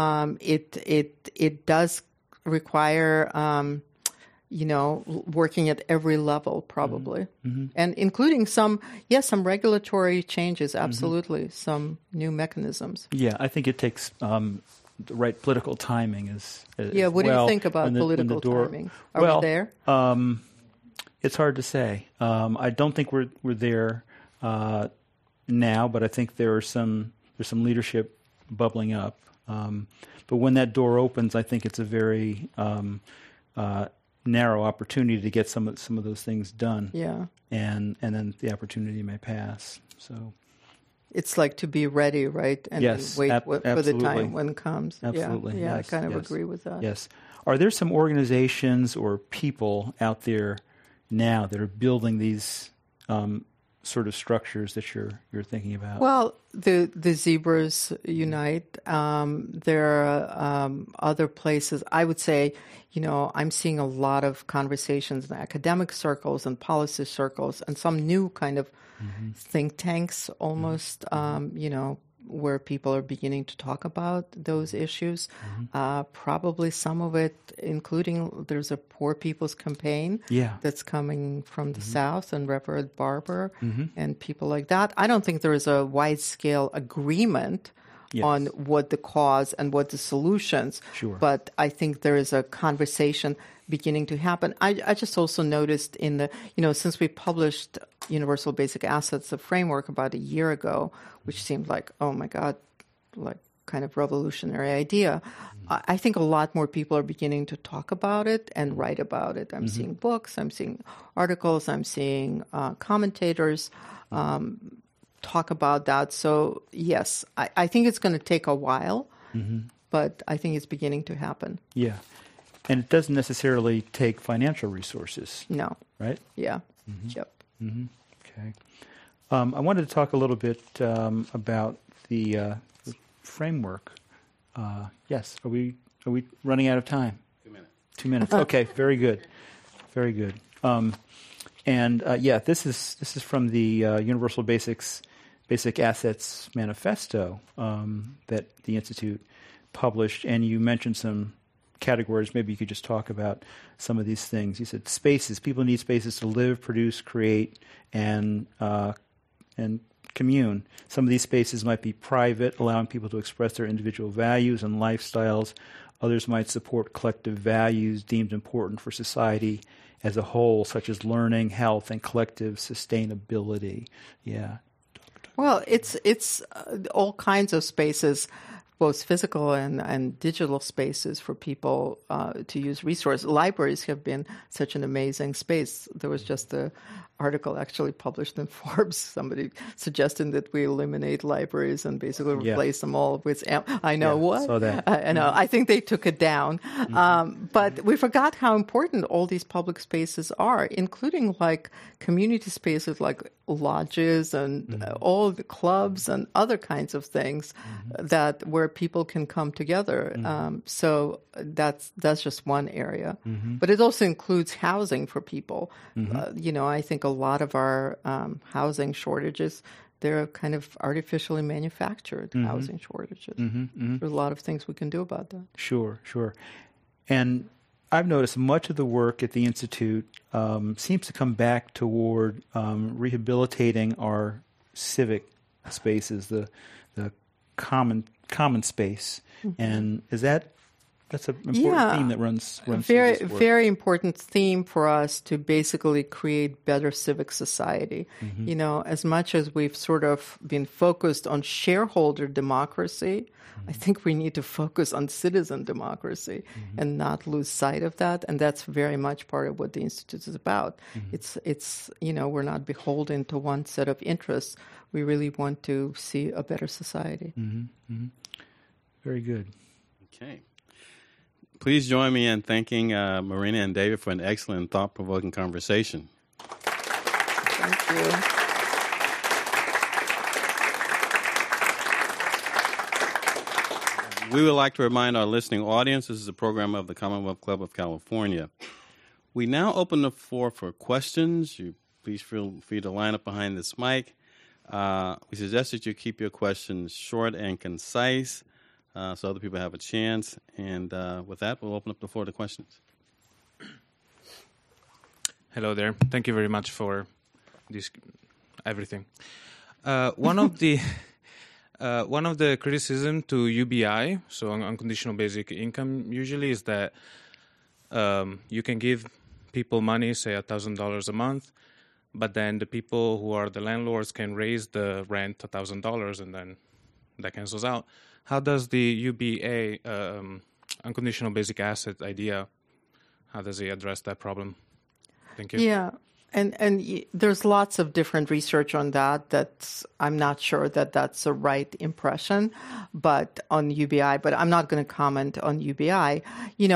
It does require working at every level, probably, and including some regulatory changes, absolutely, some new mechanisms. Yeah, I think it takes the right political timing. What do you think about political timing? Are we there? It's hard to say. I don't think we're there now, but I think there's some leadership bubbling up. But when that door opens, I think it's a very narrow opportunity to get some of those things done. Yeah. And then the opportunity may pass. So it's like to be ready, right? And yes, wait for the time when it comes. Absolutely. Yeah, yes, I kind of agree with that. Yes. Are there some organizations or people out there now that are building these sort of structures that you're thinking about? Well, the Zebras Unite. There are other places. I would say, I'm seeing a lot of conversations in academic circles and policy circles, and some new kind of think tanks, almost. Where people are beginning to talk about those issues. Probably some of it, including there's a Poor People's Campaign that's coming from the South, and Reverend Barber and people like that. I don't think there is a wide-scale agreement on what the cause and what the solutions, but I think there is a conversation beginning to happen. I just also noticed in the, since we published Universal Basic Assets, the framework, about a year ago, which seemed like, oh my God, like kind of revolutionary idea. I think a lot more people are beginning to talk about it and write about it. I'm seeing books, I'm seeing articles, I'm seeing commentators talk about that. So yes, I think it's going to take a while, but I think it's beginning to happen. Yeah. And it doesn't necessarily take financial resources. No. Right? Yeah. Yep. Okay. I wanted to talk a little bit about the framework. Yes. Are we running out of time? 2 minutes. 2 minutes. Okay. Very good. Very good. This is from the Universal Basic Assets Manifesto that the Institute published, and you mentioned some categories. Maybe you could just talk about some of these things. You said spaces. People need spaces to live, produce, create, and commune. Some of these spaces might be private, allowing people to express their individual values and lifestyles. Others might support collective values deemed important for society as a whole, such as learning, health, and collective sustainability. Yeah. Well, it's all kinds of spaces, both physical and digital spaces for people to use resources. Libraries have been such an amazing space. There was just an article actually published in Forbes, somebody suggesting that we eliminate libraries and basically replace them all with I know what. Saw that. I know. I think they took it down. But we forgot how important all these public spaces are, including like community spaces like lodges and all the clubs and other kinds of things that where people can come together. So that's just one area. But it also includes housing for people. I think a lot of our housing shortages, they're kind of artificially manufactured housing shortages. There's a lot of things we can do about that. Sure. And I've noticed much of the work at the Institute seems to come back toward rehabilitating our civic spaces, the common space. And that's an important theme that runs very, through this work. Very important theme for us to basically create better civic society. As much as we've sort of been focused on shareholder democracy, I think we need to focus on citizen democracy and not lose sight of that. And that's very much part of what the Institute is about. It's we're not beholden to one set of interests. We really want to see a better society. Very good. Okay. Please join me in thanking Marina and David for an excellent, thought-provoking conversation. Thank you. We would like to remind our listening audience this is a program of the Commonwealth Club of California. We now open the floor for questions. Please feel free to line up behind this mic. We suggest that you keep your questions short and concise so other people have a chance. And with that, we'll open up the floor to questions. Hello there. Thank you very much for this everything. One of the criticism to UBI, so unconditional basic income, usually is that you can give people money, say $1,000 a month, but then the people who are the landlords can raise the rent $1,000, and then that cancels out. How does the UBA unconditional basic asset idea, how does it address that problem? Thank you. Yeah. And there's lots of different research on that. I'm not sure that that's the right impression, but on UBI. But I'm not going to comment on UBI.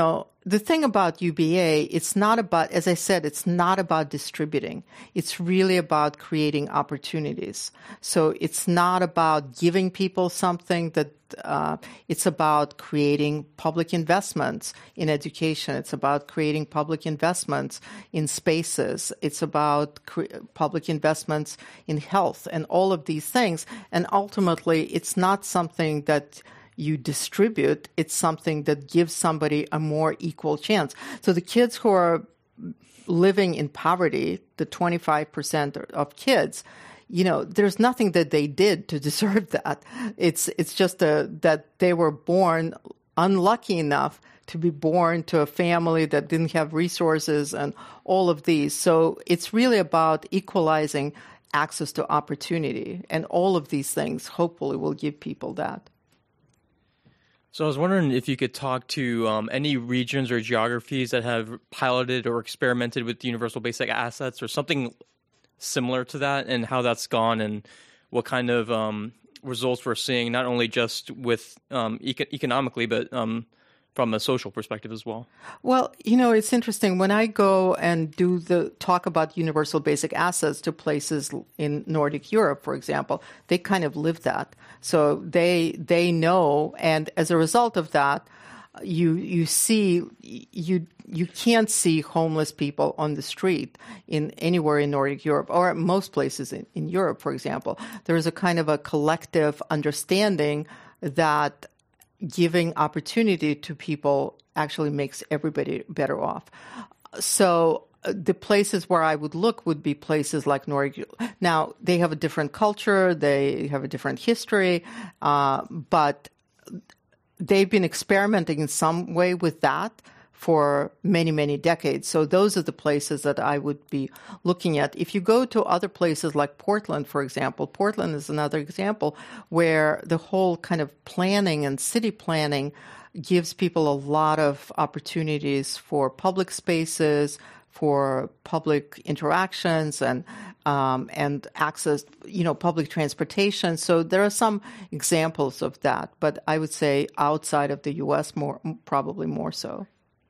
the thing about UBA, it's not about, as I said, it's not about distributing. It's really about creating opportunities. So it's not about giving people something that it's about creating public investments in education. It's about creating public investments in spaces. It's about public investments in health and all of these things. And ultimately, it's not something that you distribute. It's something that gives somebody a more equal chance. So the kids who are living in poverty, the 25% of kids, there's nothing that they did to deserve that. It's just that they were born unlucky enough to be born to a family that didn't have resources and all of these. So it's really about equalizing access to opportunity. And all of these things hopefully will give people that. So I was wondering if you could talk to any regions or geographies that have piloted or experimented with universal basic assets or something similar to that, and how that's gone and what kind of results we're seeing, not only just with economically, but from a social perspective as well. Well, it's interesting. When I go and do the talk about universal basic assets to places in Nordic Europe, for example, they kind of live that. So they know, and as a result of that, you can't see homeless people on the street anywhere in Nordic Europe or most places in Europe, for example. There is a kind of a collective understanding that giving opportunity to people actually makes everybody better off. So the places where I would look would be places like Nordic. Now, they have a different culture, they have a different history, but they've been experimenting in some way with that for many, many decades. So those are the places that I would be looking at. If you go to other places like Portland, for example, Portland is another example where the whole kind of planning and city planning gives people a lot of opportunities for public spaces, for public interactions and access, public transportation. So there are some examples of that, but I would say outside of the U.S. probably more so.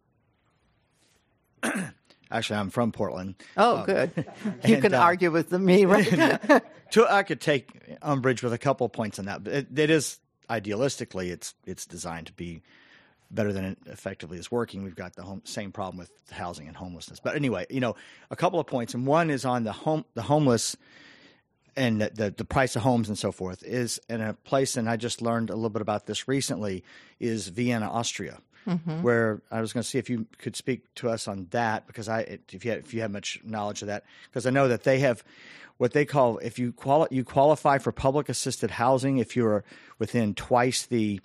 Actually, I'm from Portland. Oh, good. You can argue with me, right? I could take umbrage with a couple points on that, but it is idealistically, it's designed to be better than it effectively is working. We've got the same problem with housing and homelessness. But anyway, a couple of points, and one is on the homeless and the price of homes and so forth is in a place, and I just learned a little bit about this recently, is Vienna, Austria. Mm-hmm. Where I was going to see if you could speak to us on that, because if you have much knowledge of that, because I know that they have what they call, if you qualify for public assisted housing if you're within twice the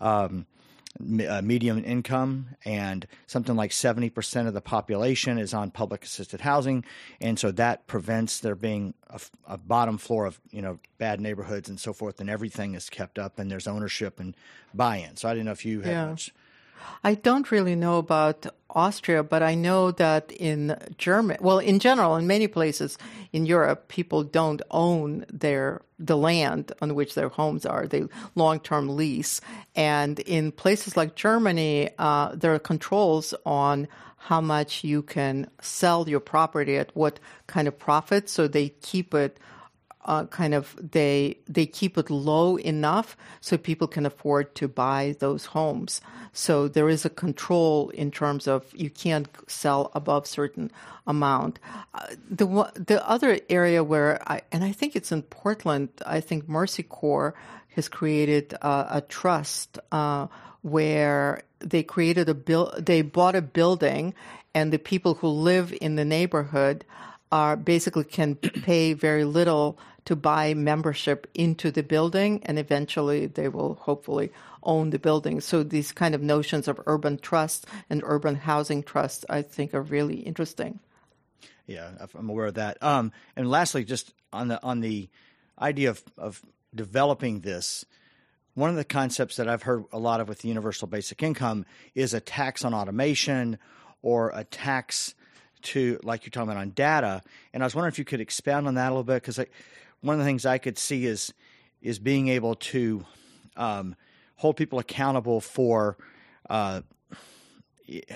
median income, and something like 70% of the population is on public assisted housing, and so that prevents there being a bottom floor of bad neighborhoods and so forth, and everything is kept up, and there's ownership and buy-in. So I didn't know if you had much. I don't really know about Austria, but I know that in Germany, well, in general, in many places in Europe, people don't own the land on which their homes are. They long-term lease. And in places like Germany, there are controls on how much you can sell your property at what kind of profit. So they keep it they keep it low enough so people can afford to buy those homes. So there is a control in terms of you can't sell above certain amount. The other area where I think it's in Portland, I think Mercy Corps has created a trust where they created they bought a building, and the people who live in the neighborhood basically can pay very little to buy membership into the building, and eventually they will hopefully own the building. So these kind of notions of urban trust and urban housing trust, I think, are really interesting. Yeah, I'm aware of that. And lastly, just on the idea of developing this, one of the concepts that I've heard a lot of with the universal basic income is a tax on automation or a tax to, like you're talking about, on data. And I was wondering if you could expound on that a little bit, because one of the things I could see is being able to hold people accountable for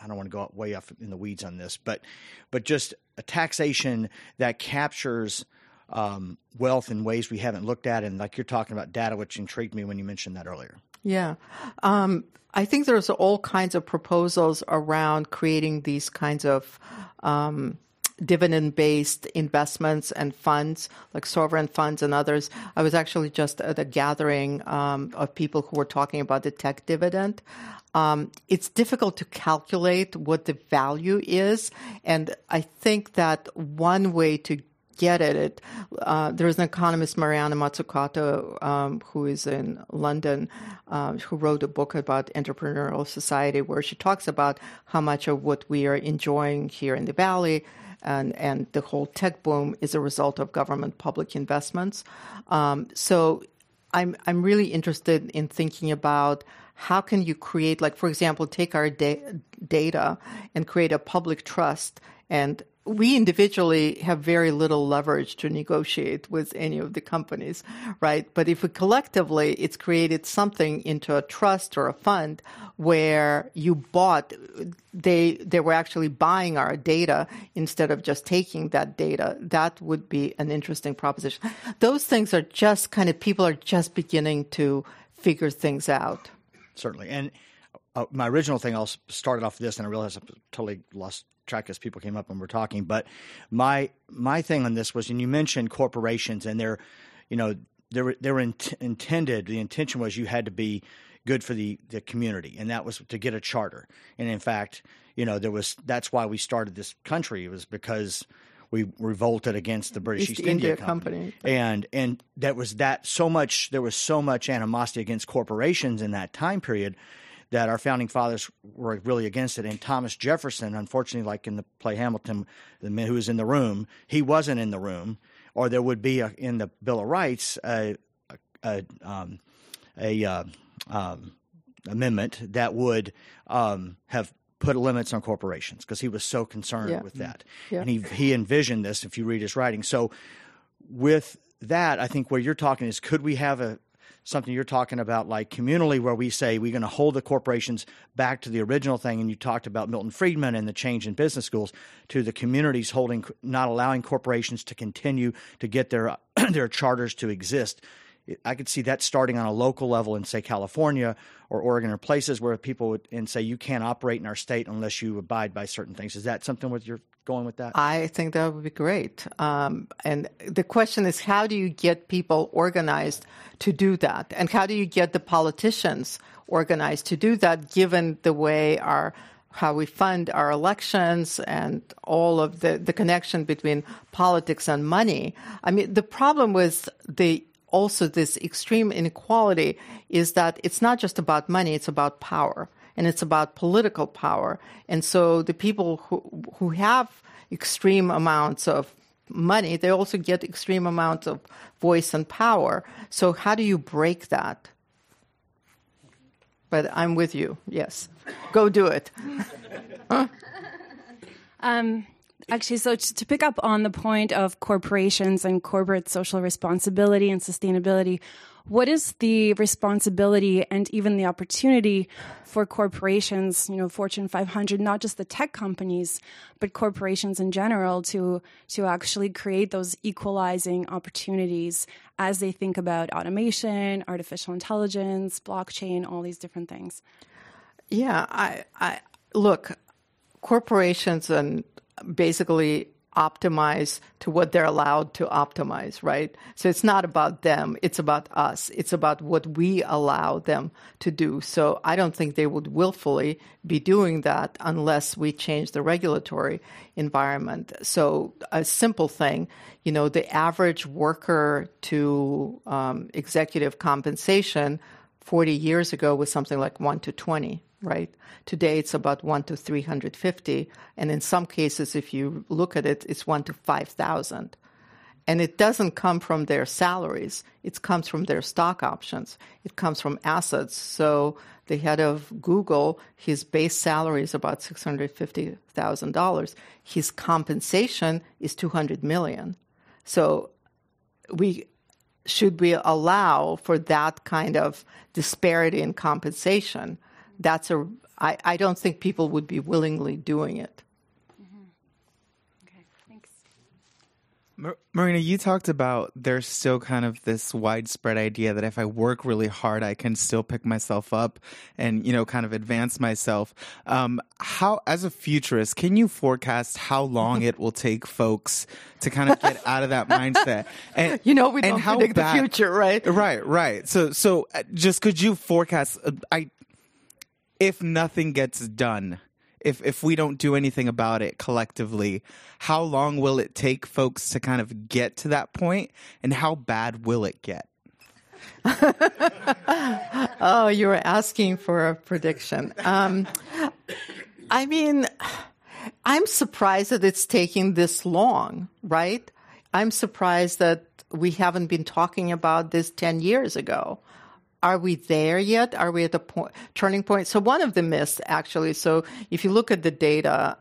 I don't want to go way off in the weeds on this, but just a taxation that captures wealth in ways we haven't looked at, and like you're talking about data, which intrigued me when you mentioned that earlier. Yeah. I think there's all kinds of proposals around creating these kinds of dividend-based investments and funds, like sovereign funds and others. I was actually just at a gathering of people who were talking about the tech dividend. It's difficult to calculate what the value is, and I think that one way to get at it, there's an economist, Mariana Mazzucato, who is in London, who wrote a book about entrepreneurial society, where she talks about how much of what we are enjoying here in the Valley and the whole tech boom is a result of government public investments. So I'm really interested in thinking about how can you create, like, for example, take our data and create a public trust. And we individually have very little leverage to negotiate with any of the companies, right? But if we collectively, it's created something into a trust or a fund where you bought, they were actually buying our data instead of just taking that data, that would be an interesting proposition. Those things are just kind of, people are just beginning to figure things out. Certainly. And my original thing, I'll start off with this, and I realized I totally lost track as people came up and were talking. But my thing on this was, and you mentioned corporations, and they're intended. The intention was you had to be good for the community, and that was to get a charter. And in fact, that's why we started this country. It was because we revolted against the British East India Company. And there was so much animosity against corporations in that time period that our founding fathers were really against it. And Thomas Jefferson, unfortunately, like in the play Hamilton, the man who was in the room, he wasn't in the room, or there would be in the Bill of Rights a amendment that would have put limits on corporations, because he was so concerned with that. Yeah. And he envisioned this, if you read his writing. So with that, I think where you're talking is, could we have something you're talking about, like communally, where we say we're going to hold the corporations back to the original thing, and you talked about Milton Friedman and the change in business schools, to the communities not allowing corporations to continue to get their charters to exist. I could see that starting on a local level in, say, California or Oregon, or places where people would say you can't operate in our state unless you abide by certain things. Is that something you're going with that? I think that would be great. And the question is, how do you get people organized to do that? And how do you get the politicians organized to do that, given the way how we fund our elections and all of the connection between politics and money? I mean, the problem with also this extreme inequality is that it's not just about money, it's about power, and it's about political power. And so the people who have extreme amounts of money, they also get extreme amounts of voice and power. So how do you break that? But I'm with you. Yes. Go do it. Actually, so to pick up on the point of corporations and corporate social responsibility and sustainability, what is the responsibility and even the opportunity for corporations, Fortune 500, not just the tech companies, but corporations in general, to actually create those equalizing opportunities as they think about automation, artificial intelligence, blockchain, all these different things? Yeah, I look, corporations and basically optimize to what they're allowed to optimize, right? So it's not about them, it's about us. It's about what we allow them to do. So I don't think they would willfully be doing that unless we change the regulatory environment. So a simple thing, the average worker to executive compensation 40 years ago was something like 1 to 20. Right. Today, it's about 1 to 350. And in some cases, if you look at it, it's 1 to 5,000. And it doesn't come from their salaries. It comes from their stock options. It comes from assets. So the head of Google, his base salary is about $650,000. His compensation is $200 million. So should we allow for that kind of disparity in compensation? That's I don't think people would be willingly doing it. Okay, thanks. Marina, you talked about there's still kind of this widespread idea that if I work really hard, I can still pick myself up and, kind of advance myself. How, as a futurist, can you forecast how long it will take folks to kind of get out of that mindset? And, we don't predict the future, right? Right. So just could you forecast, if nothing gets done, if we don't do anything about it collectively, how long will it take folks to kind of get to that point, and how bad will it get? Oh, you were asking for a prediction. I'm surprised that it's taking this long, right? I'm surprised that we haven't been talking about this 10 years ago. Are we there yet? Are we at the turning point? So one of the myths, actually, so if you look at the data,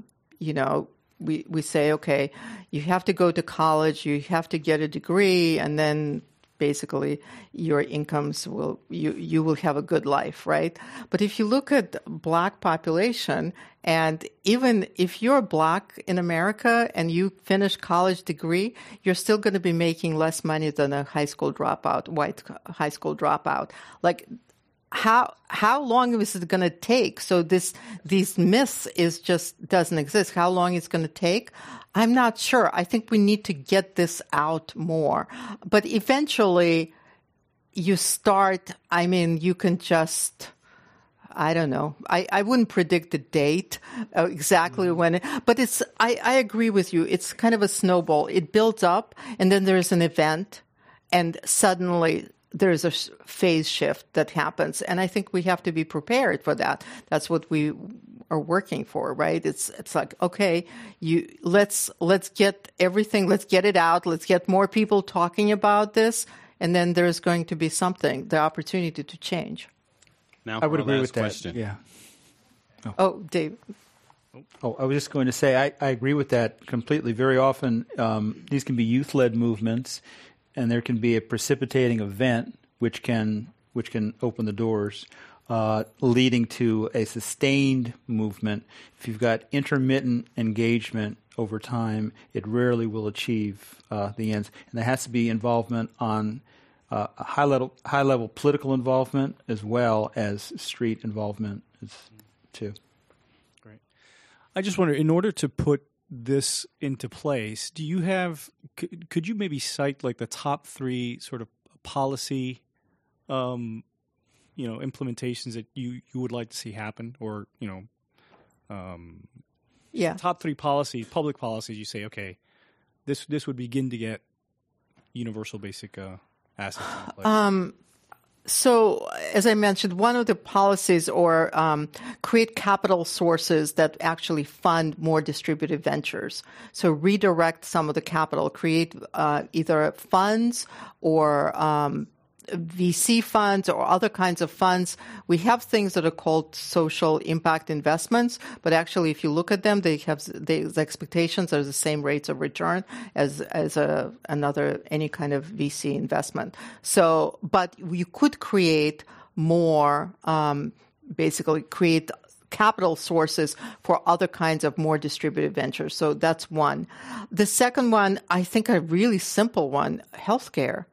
we say, okay, you have to go to college, you have to get a degree, and then basically your incomes you will have a good life, right? But if you look at Black population, and even if you're Black in America and you finish college degree, you're still going to be making less money than a white high school dropout. Like, how long is it going to take? So these myths doesn't exist. How long it's going to take? I'm not sure. I think we need to get this out more. But eventually you start, you can just, I don't know. I wouldn't predict the date exactly when, but I agree with you. It's kind of a snowball. It builds up and then there's an event and suddenly there's a phase shift that happens. And I think we have to be prepared for that. That's what we are working for, right? It's like, okay, let's get everything, let's get it out, let's get more people talking about this, and then there's going to be the opportunity to change. Now, I would agree with that. Question. Yeah. Oh, Dave. Oh, I was just going to say I agree with that completely. Very often, these can be youth-led movements, and there can be a precipitating event which can open the doors, leading to a sustained movement. If you've got intermittent engagement over time, it rarely will achieve the ends. And there has to be involvement on high level political involvement as well as street involvement too. Great. I just wonder, in order to put this into place, do you have? Could you maybe cite like the top 3 sort of policy, implementations that you would like to see happen, or top 3 public policies? You say, okay, this would begin to get universal basic assets in place. So, as I mentioned, one of the policies or create capital sources that actually fund more distributed ventures. So redirect some of the capital, create either funds or VC funds or other kinds of funds. We have things that are called social impact investments, but actually, if you look at them, the expectations are the same rates of return as any kind of VC investment. So, but you could create more, basically create capital sources for other kinds of more distributed ventures. So that's one. The second one, I think a really simple one, healthcare.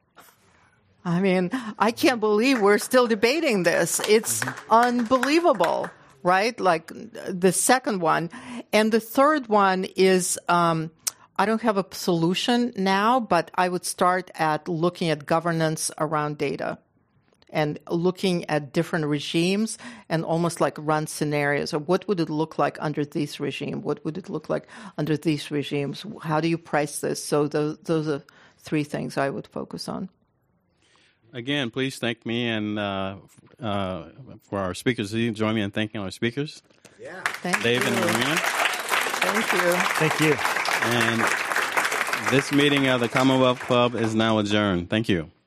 I can't believe we're still debating this. It's unbelievable, right? Like the second one. And the third one is, I don't have a solution now, but I would start at looking at governance around data and looking at different regimes and almost like run scenarios of what would it look like under this regime? What would it look like under these regimes? How do you price this? So those are 3 things I would focus on. Again, please thank me and for our speakers. You join me in thanking our speakers. Yeah. Thank Dave you. and Marina. Thank you. Thank you. And this meeting of the Commonwealth Club is now adjourned. Thank you.